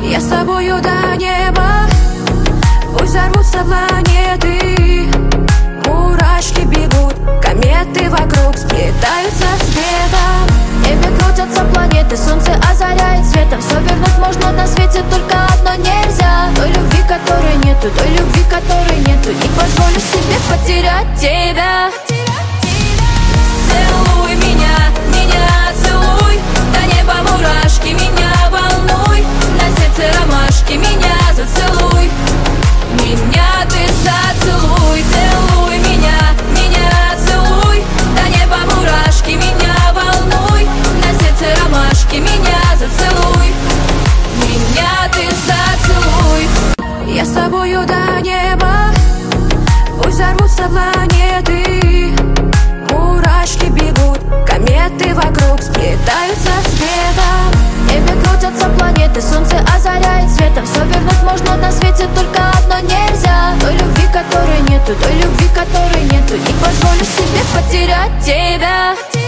Я с тобою до неба. Пусть взорвутся планеты, мурашки бегут, кометы вокруг сплетаются светом. В небе крутятся планеты, солнце озаряет светом. Все вернуть можно на свете, только одно нельзя. Той любви, которой нету, той любви, которой нету. Не позволю себе потерять тебя. Целуй меня, меня целуй, до неба мурашки, меня волнуй. На сердце ромашки, меня зацелуй, меня ты зацелуй. Целуй меня, меня целуй, до неба мурашки, меня волнуй. На сердце ромашки, меня зацелуй, меня ты зацелуй. Я с тобою до неба. Пусть взорвутся планеты, мурашки бегут, кометы вокруг сплетаются светом. В небе крутятся планеты, солнце озаряет светом. Все вернуть можно на свете, только одно нельзя. Той любви, которой нету, той любви, которой нету. Не позволю себе потерять тебя.